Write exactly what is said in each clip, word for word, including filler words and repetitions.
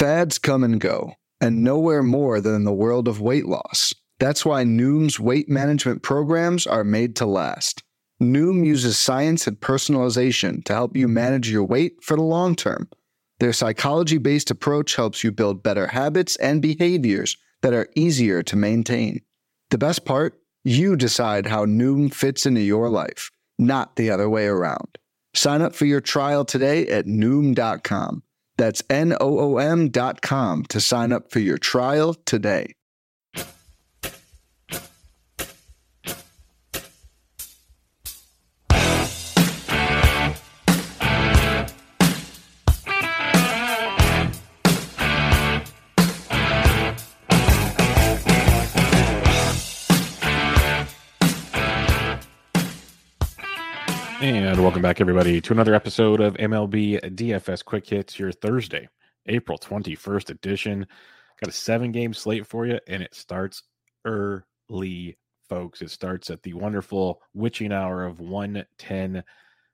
Fads come and go, and nowhere more than in the world of weight loss. That's why Noom's weight management programs are made to last. Noom uses science and personalization to help you manage your weight for the long term. Their psychology-based approach helps you build better habits and behaviors that are easier to maintain. The best part? You decide how Noom fits into your life, not the other way around. Sign up for your trial today at Noom dot com. That's N O O M dot com to sign up for your trial today. And welcome back, everybody, to another episode of M L B D F S Quick Hits, your Thursday, April twenty-first edition. Got a seven-game slate for you, and it starts early, folks. It starts at the wonderful witching hour of one ten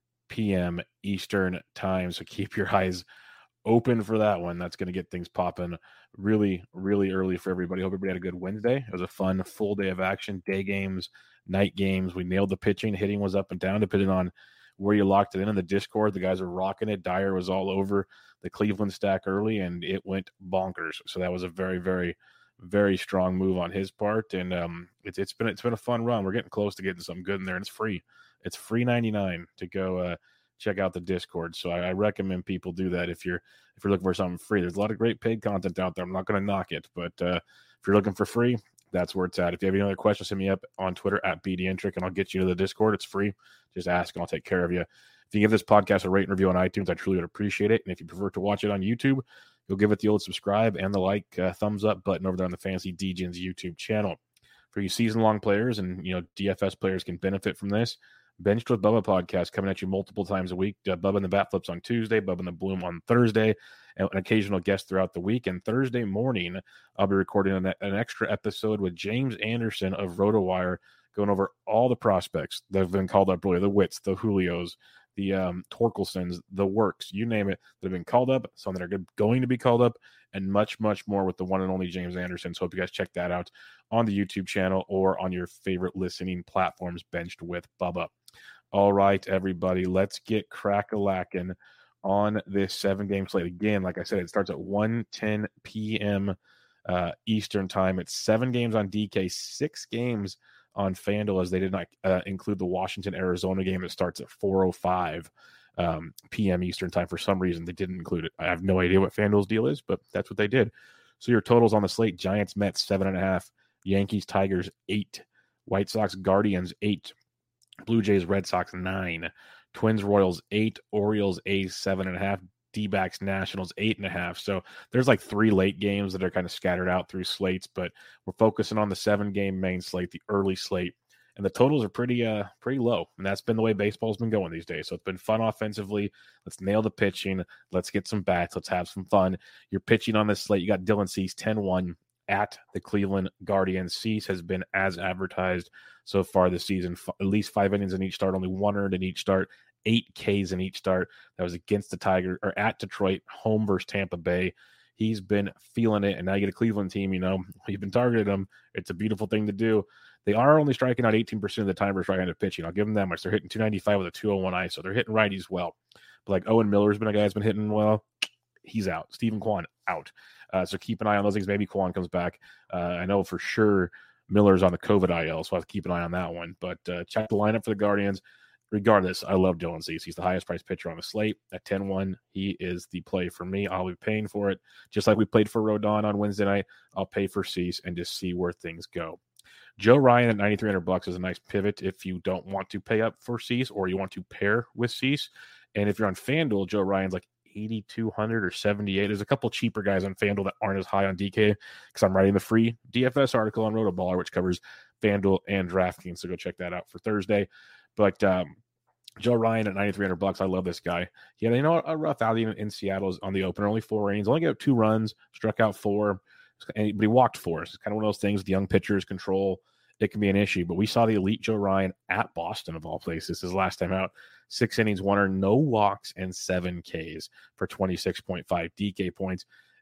p.m. Eastern Time, so keep your eyes open for that one. That's going to get things popping really, really early for everybody. Hope everybody had a good Wednesday. It was a fun full day of action, day games, night games. We nailed the pitching. Hitting was up and down depending on where you locked it in in the Discord. The guys are rocking it. Dyer was all over the Cleveland stack early, and it went bonkers. So that was a very, very, very strong move on his part. And um, it's it's been it's been a fun run. We're getting close to getting something good in there, and it's free. It's free ninety-nine to go uh, check out the Discord. So I, I recommend people do that if you're if you're looking for something free. There's a lot of great paid content out there. I'm not going to knock it, but uh, if you're looking for free, that's where it's at. If you have any other questions, hit me up on Twitter at B D Intric, and I'll get you to the Discord. It's free. Just ask, and I'll take care of you. If you give this podcast a rate and review on iTunes, I truly would appreciate it. And if you prefer to watch it on YouTube, you'll give it the old subscribe and the like uh, thumbs up button over there on the Fantasy D Gens YouTube channel. For you season-long players and you know D F S players can benefit from this, Benched with Bubba podcast coming at you multiple times a week. Uh, Bubba and the Bat Flips on Tuesday, Bubba and the Bloom on Thursday, and an occasional guest throughout the week. And Thursday morning, I'll be recording an, an extra episode with James Anderson of RotoWire, going over all the prospects that have been called up earlier, the Wits, the Julios, the um, Torkelsons, the Works, you name it, that have been called up, some that are going to be called up, and much, much more with the one and only James Anderson. So hope you guys check that out on the YouTube channel or on your favorite listening platforms, Benched with Bubba. All right, everybody, let's get crack-a-lackin' on this seven-game slate. Again, like I said, it starts at one ten p.m. Uh, Eastern Time. It's seven games on D K, six games on FanDuel, as they did not uh, include the Washington-Arizona game that starts at four oh five um, p.m. Eastern Time. For some reason, they didn't include it. I have no idea what FanDuel's deal is, but that's what they did. So your totals on the slate: Giants, Mets, seven and a half; Yankees, Tigers, eight; White Sox, Guardians, eight; Blue Jays, Red Sox, nine; Twins, Royals, eight; Orioles, A's, seven and a half; D-backs, Nationals, eight and a half. So there's like three late games that are kind of scattered out through slates, but we're focusing on the seven-game main slate, the early slate, and the totals are pretty, uh, pretty low. And that's been the way baseball's been going these days. So it's been fun offensively. Let's nail the pitching. Let's get some bats. Let's have some fun. You're pitching on this slate. You got Dylan Cease, ten one at the Cleveland Guardians. Cease has been as advertised so far this season, f- at least five innings in each start, only one earned in each start, eight Ks in each start. That was against the Tigers, or at Detroit, home versus Tampa Bay. He's been feeling it, and now you get a Cleveland team, you know, you've been targeting them. It's a beautiful thing to do. They are only striking out eighteen percent of the time versus right-handed pitching. I'll give them that much. They're hitting two ninety-five with a two oh one I S O. They're hitting righties well. But like Owen Miller's been a guy that's been hitting well. He's out. Stephen Kwan out. Uh, so keep an eye on those things. Maybe Kwan comes back. Uh, I know for sure Miller's on the COVID I L, so I have to keep an eye on that one. But uh, check the lineup for the Guardians. Regardless, I love Dylan Cease. He's the highest priced pitcher on the slate at ten one. He is the play for me. I'll be paying for it. Just like we played for Rodon on Wednesday night, I'll pay for Cease and just see where things go. Joe Ryan at ninety-three hundred bucks is a nice pivot if you don't want to pay up for Cease or you want to pair with Cease. And if you're on FanDuel, Joe Ryan's like eighty-two hundred or seventy-eight. There's a couple cheaper guys on FanDuel that aren't as high on D K because I'm writing the free D F S article on Rotoballer, which covers FanDuel and DraftKings. So go check that out for Thursday. But um, Joe Ryan at ninety-three hundred bucks. I love this guy. He had, you know, a rough outing in Seattle on the opener, only four innings, only gave up two runs, struck out four, but he walked four. It's kind of one of those things with young pitchers control. It can be an issue, but we saw the elite Joe Ryan at Boston of all places his last time out. Six innings, one earned, no walks, and seven Ks for twenty-six point five D K points.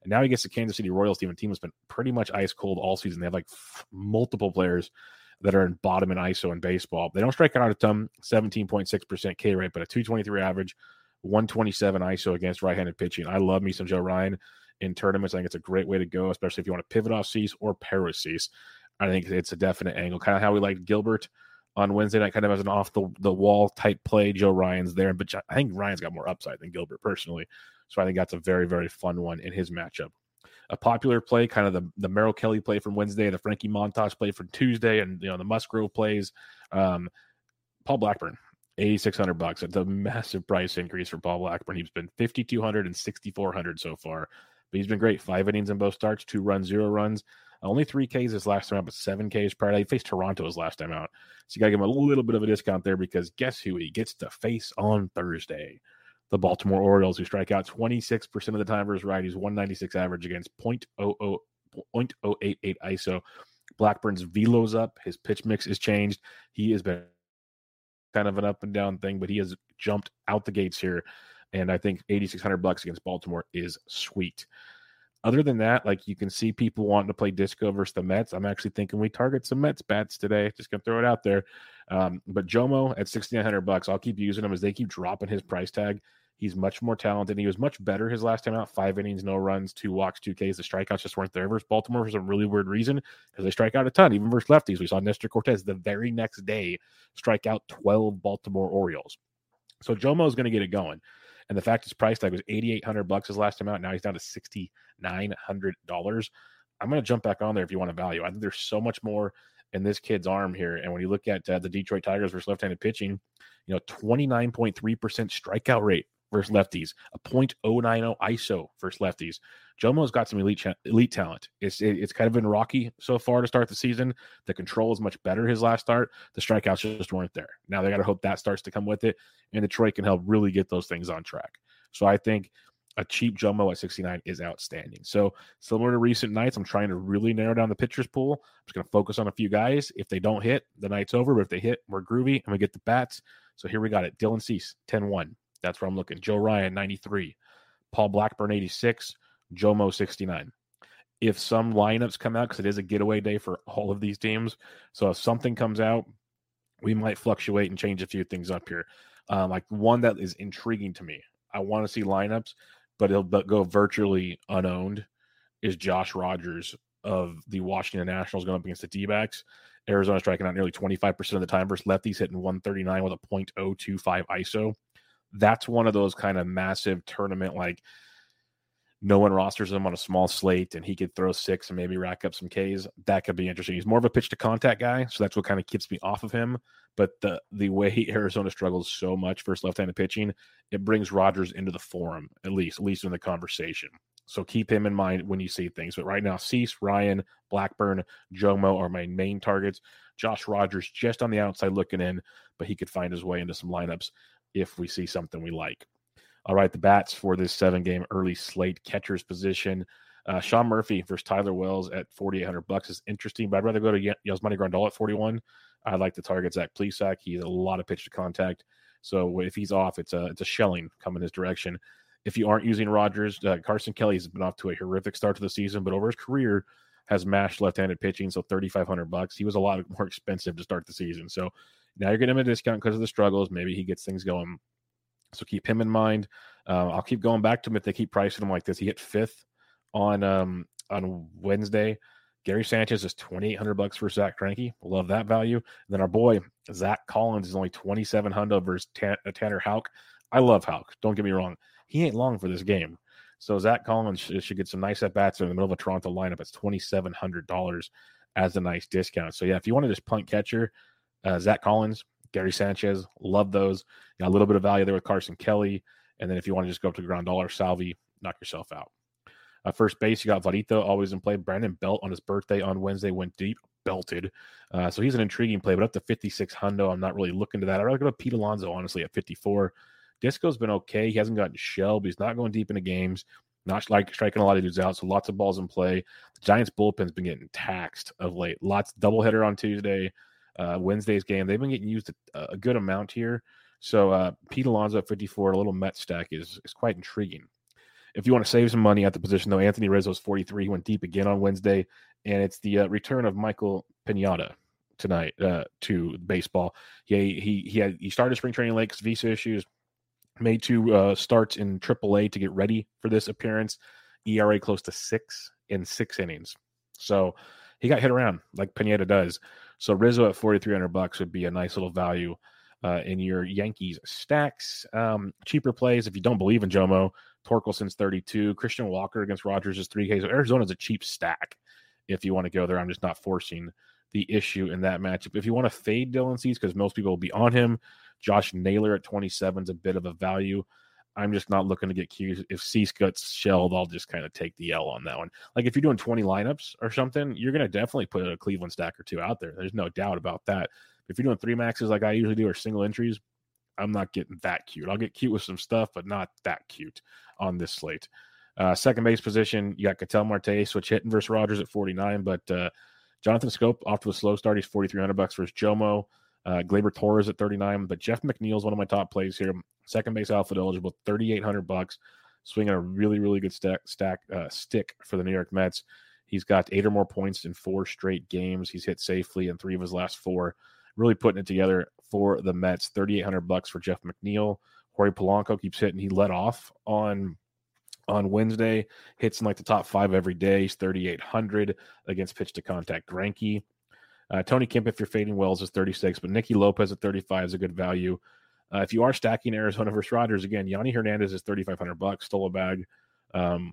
And now he gets the Kansas City Royals team, a team that's been pretty much ice cold all season. They have like f- multiple players that are in bottom in I S O in baseball. They don't strike out a ton, seventeen point six percent K rate, but a two twenty-three average, one twenty-seven I S O against right-handed pitching. I love me some Joe Ryan in tournaments. I think it's a great way to go, especially if you want to pivot off Cease or pair with Cease. I think it's a definite angle. Kind of how we liked Gilbert on Wednesday night, kind of as an off-the-wall type play. Joe Ryan's there, but I think Ryan's got more upside than Gilbert personally. So I think that's a very, very fun one in his matchup. A popular play, kind of the, the Merrill Kelly play from Wednesday, the Frankie Montas play from Tuesday, and you know the Musgrove plays. Um, Paul Blackburn, eighty-six hundred bucks. It's a massive price increase for Paul Blackburn. He's been fifty-two hundred and sixty-four hundred so far, but he's been great. Five innings in both starts, two runs, zero runs. Only three Ks his last time out, but seven Ks prior to that. He faced Toronto his last time out. So you got to give him a little bit of a discount there because guess who he gets to face on Thursday? The Baltimore Orioles, who strike out twenty-six percent of the time versus righties, one ninety-six average against point oh oh eight eight I S O. Blackburn's velo's up. His pitch mix is changed. He has been kind of an up and down thing, but he has jumped out the gates here. And I think eighty-six hundred bucks against Baltimore is sweet. Other than that, like you can see people wanting to play Disco versus the Mets. I'm actually thinking we target some Mets bats today. Just gonna throw it out there. Um, but Jomo at sixty-nine hundred bucks, I'll keep using him as they keep dropping his price tag. He's much more talented. He was much better his last time out. Five innings, no runs, two walks, two Ks. The strikeouts just weren't there versus Baltimore for some really weird reason because they strike out a ton, even versus lefties. We saw Nestor Cortez the very next day strike out twelve Baltimore Orioles. So Jomo is going to get it going. And the fact his price tag was eighty-eight hundred bucks his last time out. Now he's down to sixty-nine hundred dollars. I'm going to jump back on there if you want a value. I think there's so much more in this kid's arm here. And when you look at uh, the Detroit Tigers versus left-handed pitching, you know, twenty-nine point three percent strikeout rate versus lefties, a point oh nine oh I S O versus lefties. Jomo's got some elite cha- elite talent. It's it, it's kind of been rocky so far to start the season. The control is much better his last start. The strikeouts just weren't there. Now they got to hope that starts to come with it, and Detroit can help really get those things on track. So I think a cheap Jomo at sixty-nine is outstanding. So similar to recent nights, I'm trying to really narrow down the pitchers pool. I'm just going to focus on a few guys. If they don't hit, the night's over. But if they hit, we're groovy, and we get the bats. So here we got it. Dylan Cease, ten one. That's where I'm looking. Joe Ryan, ninety-three. Paul Blackburn, eighty-six. Jomo, sixty-nine. If some lineups come out, because it is a getaway day for all of these teams, so if something comes out, we might fluctuate and change a few things up here. Um, like one that is intriguing to me, I want to see lineups, but it'll go virtually unowned, is Josh Rogers of the Washington Nationals going up against the D-backs. Arizona striking out nearly twenty-five percent of the time versus lefties, hitting one thirty-nine with a point oh two five I S O. That's one of those kind of massive tournament, like no one rosters him on a small slate and he could throw six and maybe rack up some Ks. That could be interesting. He's more of a pitch to contact guy, so that's what kind of keeps me off of him. But the the way Arizona struggles so much versus left-handed pitching, it brings Rogers into the forum, at least, at least in the conversation. So keep him in mind when you see things. But right now, Cease, Ryan, Blackburn, Jomo are my main targets. Josh Rogers just on the outside looking in, but he could find his way into some lineups if we see something we like. All right, the bats for this seven-game early slate catcher's position. Uh, Sean Murphy versus Tyler Wells at forty-eight hundred bucks is interesting, but I'd rather go to Yasmani Grandal at forty-one. I like the target Zach Plesac. He has a lot of pitch to contact. So if he's off, it's a, it's a shelling coming his direction. If you aren't using Rogers, uh, Carson Kelly has been off to a horrific start to the season, but over his career has mashed left-handed pitching, so thirty-five hundred bucks. He was a lot more expensive to start the season. So now you're getting him a discount because of the struggles. Maybe he gets things going. So keep him in mind. Uh, I'll keep going back to him if they keep pricing him like this. He hit fifth on um, on Wednesday. Gary Sanchez is twenty-eight hundred bucks for Zach Greinke. Love that value. And then our boy Zach Collins is only twenty-seven hundred versus Tan- Tanner Houck. I love Houck. Don't get me wrong. He ain't long for this game. So Zach Collins should, should get some nice at-bats in the middle of a Toronto lineup. It's twenty-seven hundred dollars as a nice discount. So, yeah, if you want to just punt catcher, uh, Zach Collins, Gary Sanchez, love those. Got a little bit of value there with Carson Kelly. And then if you want to just go up to Grandal or Salvi, knock yourself out. Uh, first base, you got Varito always in play. Brandon Belt on his birthday on Wednesday went deep, belted. Uh, so he's an intriguing play, but up to fifty-six hundo, I'm not really looking to that. I'd rather go to Pete Alonso, honestly, at fifty-four. Disco's been okay. He hasn't gotten shelled, but he's not going deep into games. Not like striking a lot of dudes out, so lots of balls in play. The Giants' bullpen's been getting taxed of late. Lots doubleheader on Tuesday. Uh, Wednesday's game, they've been getting used a, a good amount here. So uh, Pete Alonso at fifty-four, a little Met stack is is quite intriguing. If you want to save some money at the position, though, Anthony Rizzo is forty-three. He went deep again on Wednesday, and it's the uh, return of Michael Pineda tonight uh, to baseball. He he he had he started spring training late because visa issues. Made two uh, starts in triple A to get ready for this appearance. E R A close to six in six innings. So he got hit around like Pineda does. So Rizzo at forty-three hundred bucks would be a nice little value uh, in your Yankees stacks. Um, cheaper plays if you don't believe in Jomo. Torkelson's thirty-two. Christian Walker against Rogers is three K. So Arizona's a cheap stack if you want to go there. I'm just not forcing the issue in that matchup. If you want to fade Dylan Cease, because most people will be on him, Josh Naylor at twenty-seven is a bit of a value. I'm just not looking to get cute. If Cease gets shelled, I'll just kind of take the L on that one. Like if you're doing twenty lineups or something, you're going to definitely put a Cleveland stack or two out there. There's no doubt about that. If you're doing three maxes like I usually do or single entries, I'm not getting that cute. I'll get cute with some stuff, but not that cute on this slate. Uh, second base position, you got Ketel Marte, switch hitting versus Rogers at forty-nine, but uh, Jonathan Scope off to a slow start. He's forty-three hundred bucks versus Jomo. Uh, Gleyber Torres at thirty-nine, but Jeff McNeil is one of my top plays here. Second base outfield eligible, thirty-eight hundred bucks, swinging a really, really good stack, stack uh, stick for the New York Mets. He's got eight or more points in four straight games. He's hit safely in three of his last four. Really putting it together for the Mets. thirty-eight hundred bucks for Jeff McNeil. Jorge Polanco keeps hitting. He led off on on Wednesday, hits in like the top five every day. He's thirty-eight hundred against pitch to contact Greinke. Uh, Tony Kemp, if you're fading Wells, is thirty-six, but Nicky Lopez at thirty-five is a good value. Uh, if you are stacking Arizona versus Rogers, again, Yanni Hernandez is thirty-five hundred bucks, stole a bag um,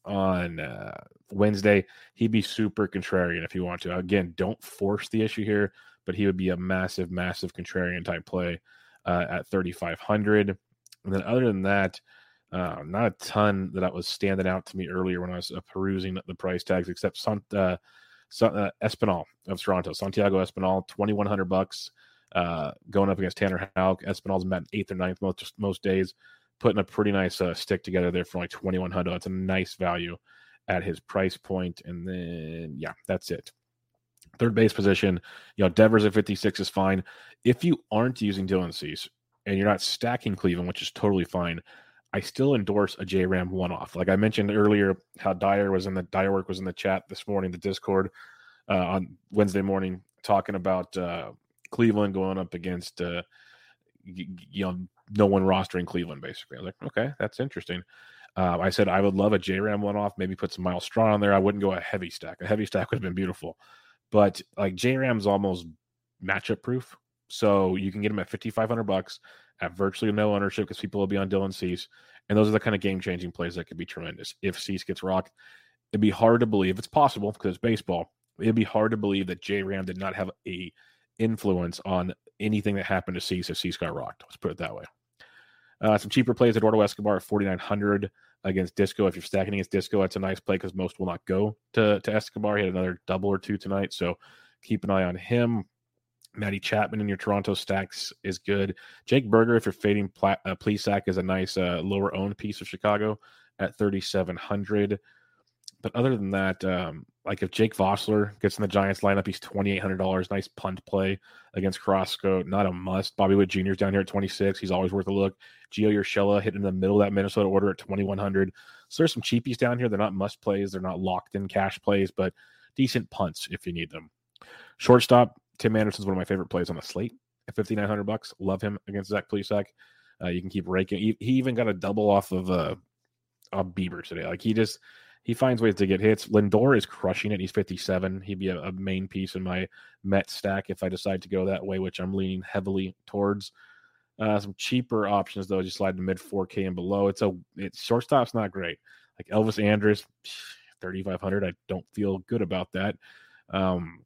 on uh, Wednesday. He'd be super contrarian if you want to. Again, don't force the issue here, but he would be a massive, massive contrarian type play uh, at thirty-five hundred. And then other than that, uh, not a ton that was standing out to me earlier when I was uh, perusing the price tags, except some, uh, So, uh, Espinal of Toronto, Santiago Espinal, twenty-one hundred bucks, uh, going up against Tanner Houck. Espinal's met eighth or ninth most most days, putting a pretty nice uh, stick together there for like twenty-one hundred. That's a nice value at his price point. And then, yeah, that's it. Third base position, you know, Devers at fifty-six is fine. If you aren't using Dylan Cease and you're not stacking Cleveland, which is totally fine, I still endorse a J-Ram one-off. Like I mentioned earlier, how Dyer was in the Dyer work was in the chat this morning, the Discord uh, on Wednesday morning, talking about uh, Cleveland going up against uh, y- you know no one rostering Cleveland. Basically, I was like, okay, that's interesting. Uh, I said I would love a J-Ram one-off. Maybe put some Miles Straw on there. I wouldn't go a heavy stack. A heavy stack would have been beautiful, but like J-Ram's almost matchup proof. So you can get him at fifty-five hundred bucks at virtually no ownership because people will be on Dylan Cease. And those are the kind of game-changing plays that could be tremendous. If Cease gets rocked, it'd be hard to believe. It's possible because it's baseball. It'd be hard to believe that J-Ram did not have a influence on anything that happened to Cease if Cease got rocked. Let's put it that way. Uh, some cheaper plays, Eduardo Escobar at forty-nine hundred against Disco. If you're stacking against Disco, that's a nice play because most will not go to, to Escobar. He had another double or two tonight, so keep an eye on him. Matty Chapman in your Toronto stacks is good. Jake Berger, if you're fading Pla- uh, Plesac, is a nice uh, lower owned piece of Chicago at thirty-seven hundred. But other than that, um, like if Jake Vossler gets in the Giants lineup, he's twenty-eight hundred dollars. Nice punt play against Carrasco. Not a must. Bobby Witt Junior is down here at twenty-six. He's always worth a look. Gio Urshela hitting in the middle of that Minnesota order at twenty-one hundred. So there's some cheapies down here. They're not must plays. They're not locked in cash plays, but decent punts if you need them. Shortstop, Tim Anderson's one of my favorite plays on the slate at fifty-nine hundred bucks. Love him against Zach Plesac. Uh, you can keep raking. He, he even got a double off of uh, of Bieber today. Like he just he finds ways to get hits. Lindor is crushing it. He's fifty-seven. He'd be a, a main piece in my Met stack if I decide to go that way, which I'm leaning heavily towards. Uh, some cheaper options though, just slide to mid four K and below. It's a it's shortstop's not great. Like Elvis Andrus, thirty-five hundred. I don't feel good about that. Um,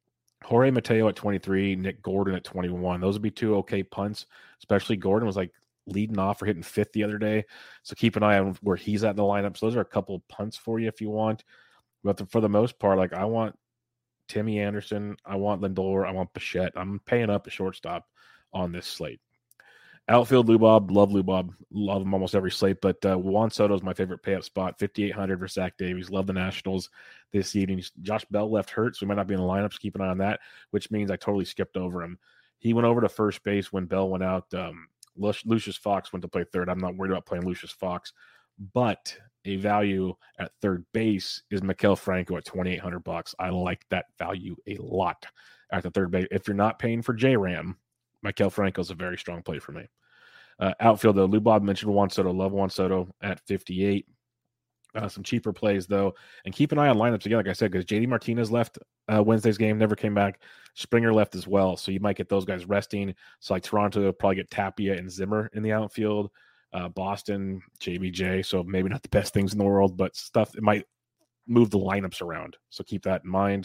Jorge Mateo at twenty-three, Nick Gordon at twenty-one. Those would be two okay punts, especially Gordon was like leading off or hitting fifth the other day. So keep an eye on where he's at in the lineup. So those are a couple punts for you if you want. But the, for the most part, like I want Timmy Anderson, I want Lindor, I want Bichette. I'm paying up a shortstop on this slate. Outfield, Lubob, love Lubob, love him almost every slate, but uh, Juan Soto is my favorite pay-up spot, fifty-eight hundred for Zach Davies. Love the Nationals this evening. Josh Bell left hurt, so he might not be in the lineup, so keep an eye on that, which means I totally skipped over him. He went over to first base when Bell went out. Um, Lucius Fox went to play third. I'm not worried about playing Lucius Fox. but a value at third base is Maikel Franco at twenty-eight hundred bucks. I like that value a lot at the third base. If you're not paying for J-Ram, Maikel Franco is a very strong play for me. Uh, outfield, though, Lou Bob mentioned Juan Soto. Love Juan Soto at fifty-eight. Uh, some cheaper plays, though. And keep an eye on lineups again, like I said, because J D Martinez left uh, Wednesday's game, never came back. Springer left as well, so you might get those guys resting. So, like Toronto, will probably get Tapia and Zimmer in the outfield. Uh, Boston, J B J, so maybe not the best things in the world, but stuff it might move the lineups around. So keep that in mind.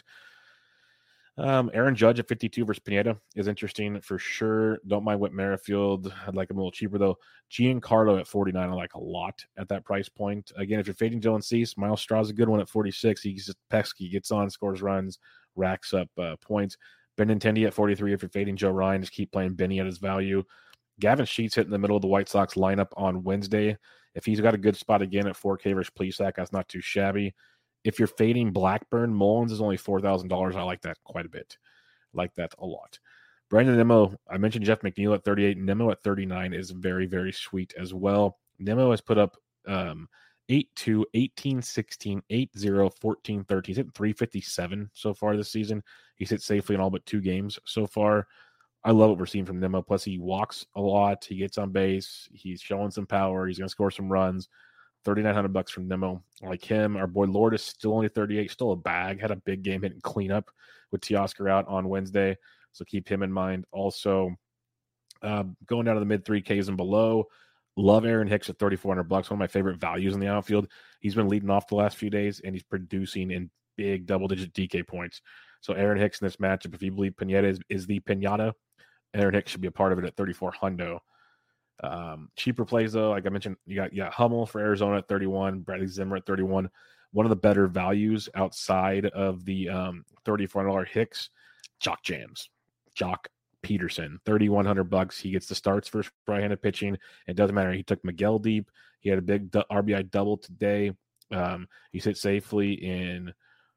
Um, Aaron Judge at fifty-two versus Pineda is interesting for sure. Don't mind Whit Merrifield. I'd like him a little cheaper, though. Giancarlo at forty-nine, I like a lot at that price point. Again, if you're fading Dylan Cease, Miles Straw's a good one at forty-six. He's just pesky, gets on, scores runs, racks up uh, points. Benintendi at forty-three. If you're fading Joe Ryan, just keep playing Benny at his value. Gavin Sheets hit in the middle of the White Sox lineup on Wednesday. If he's got a good spot again at four K versus Plesac, that's not too shabby. If you're fading Blackburn, Mullins is only four thousand dollars. I like that quite a bit. I like that a lot. Brandon Nimmo, I mentioned Jeff McNeil at thirty-eight. Nimmo at thirty-nine is very, very sweet as well. Nimmo has put up um, eight two, eighteen sixteen, eight zero, fourteen thirteen. He's hit three fifty-seven so far this season. He's hit safely in all but two games so far. I love what we're seeing from Nimmo. Plus, he walks a lot. He gets on base. He's showing some power. He's going to score some runs. thirty-nine hundred bucks from Nimmo. I like him. Our boy Lord is still only thirty-eight, still a bag. Had a big game hitting cleanup with Teoscar out on Wednesday. So keep him in mind. Also, uh, going down to the mid three Ks and below, love Aaron Hicks at thirty-four hundred bucks. One of my favorite values in the outfield. He's been leading off the last few days, and he's producing in big double-digit D K points. So Aaron Hicks in this matchup, if you believe Pineda is, is the pinata, Aaron Hicks should be a part of it at thirty-four hundo. Um, cheaper plays, though, like I mentioned, you got, you got Hummel for Arizona at thirty-one, Bradley Zimmer at thirty-one. One of the better values outside of the um, thirty-four hundred dollars Hicks, Jock Jams. Jock Peterson, thirty-one hundred bucks. He gets the starts for right-handed pitching. It doesn't matter. He took Miguel deep. He had a big R B I double today. Um, he's hit safely in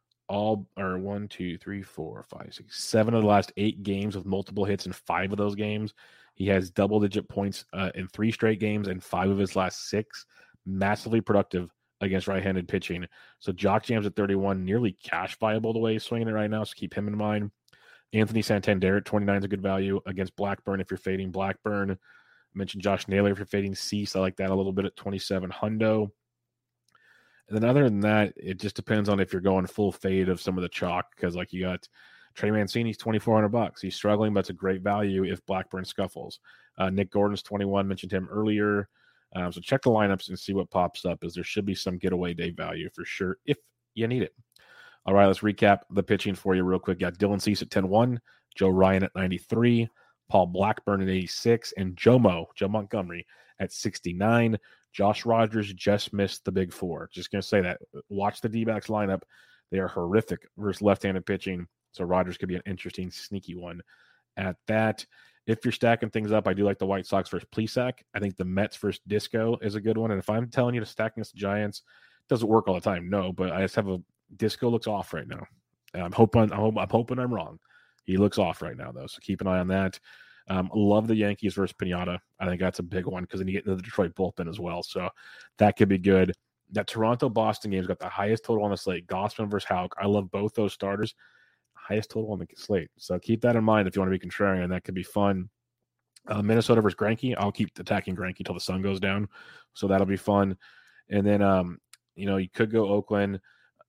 all, or one, two, three, four, five, six, seven of the last eight games with multiple hits in five of those games. He has double-digit points uh, in three straight games and five of his last six. Massively productive against right-handed pitching. So Jock Jams at thirty-one, nearly cash viable the way he's swinging it right now, so keep him in mind. Anthony Santander at twenty-nine is a good value against Blackburn if you're fading Blackburn. I mentioned Josh Naylor if you're fading Cease. I like that a little bit at twenty-seven hundo. And then other than that, it just depends on if you're going full fade of some of the chalk, because like you got Trey Mancini's twenty-four hundred bucks. He's struggling, but it's a great value if Blackburn scuffles. Uh, Nick Gordon's twenty-one, mentioned him earlier. Um, so check the lineups and see what pops up, as there should be some getaway day value for sure if you need it. All right, let's recap the pitching for you real quick. Got Dylan Cease at ten one, Joe Ryan at ninety-three, Paul Blackburn at eighty-six, and Jomo, Joe Montgomery at sixty-nine. Josh Rogers just missed the big four. Just going to say that. Watch the D-backs lineup. They are horrific versus left-handed pitching, so Rogers could be an interesting, sneaky one at that. If you're stacking things up, I do like the White Sox versus Plesac. I think the Mets versus Disco is a good one. And if I'm telling you to stack against the Giants, it doesn't work all the time. No, but I just have a Disco looks off right now. And I'm hoping I'm, I'm hoping I'm wrong. He looks off right now, though, so keep an eye on that. Um, love the Yankees versus Pinata. I think that's a big one because then you get into the Detroit bullpen as well. So that could be good. That Toronto-Boston game's got the highest total on the slate. Gossman versus Houck. I love both those starters. Highest total on the slate. So keep that in mind if you want to be contrarian. That could be fun. Uh, Minnesota versus Greinke. I'll keep attacking Greinke until the sun goes down. So that'll be fun. And then, um, you know, you could go Oakland.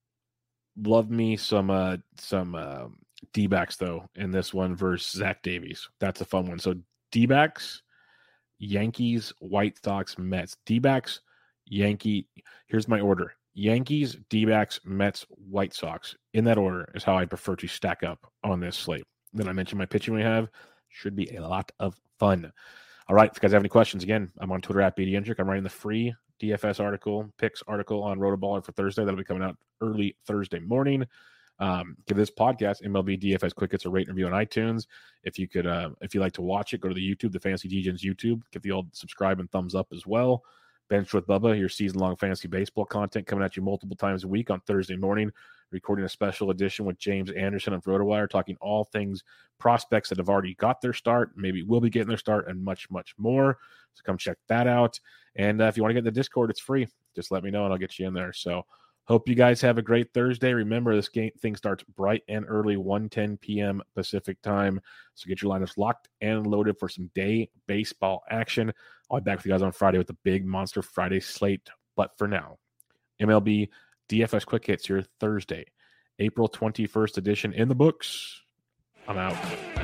Love me some uh, some uh, D-backs, though, in this one versus Zach Davies. That's a fun one. So D-backs, Yankees, White Sox, Mets. D-backs, Yankee. Here's my order. Yankees, D-backs, Mets, White Sox. In that order is how I prefer to stack up on this slate. Then I mentioned my pitching we have. Should be a lot of fun. All right, if you guys have any questions, again, I'm on Twitter at B D Hendrick. I'm writing the free D F S article, picks article on Rotoballer for Thursday. That'll be coming out early Thursday morning. Um, give this podcast, M L B D F S Quick Hits, a rate and review on iTunes. If you could, uh, if you like to watch it, go to the YouTube, the Fantasy D-Gens YouTube. Give the old subscribe and thumbs up as well. Bench with Bubba, your season-long fantasy baseball content coming at you multiple times a week on Thursday morning. Recording a special edition with James Anderson of RotoWire, talking all things prospects that have already got their start, maybe will be getting their start, and much, much more. So come check that out. And uh, if you want to get in the Discord, it's free. just let me know and I'll get you in there. So hope you guys have a great Thursday. Remember, this game thing starts bright and early, one ten p.m. Pacific time. So get your lineups locked and loaded for some day baseball action. I'll be back with you guys on Friday with the big Monster Friday slate. But for now, M L B D F S Quick Hits, your Thursday, April twenty-first edition in the books. I'm out.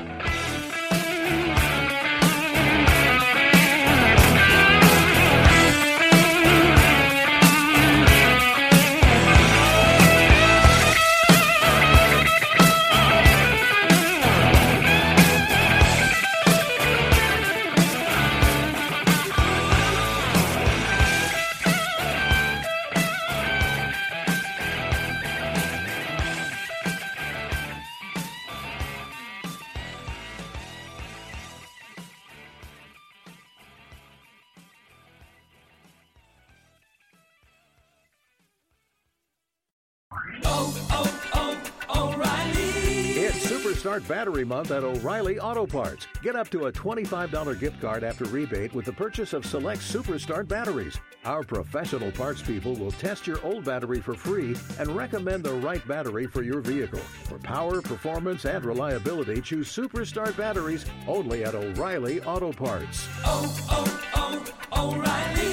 Start Battery Month at O'Reilly Auto Parts. Get up to a twenty-five dollars gift card after rebate with the purchase of select Superstart batteries. Our professional parts people will test your old battery for free and recommend the right battery for your vehicle. For power, performance, and reliability, choose Superstart batteries only at O'Reilly Auto Parts. Oh, oh, oh, O'Reilly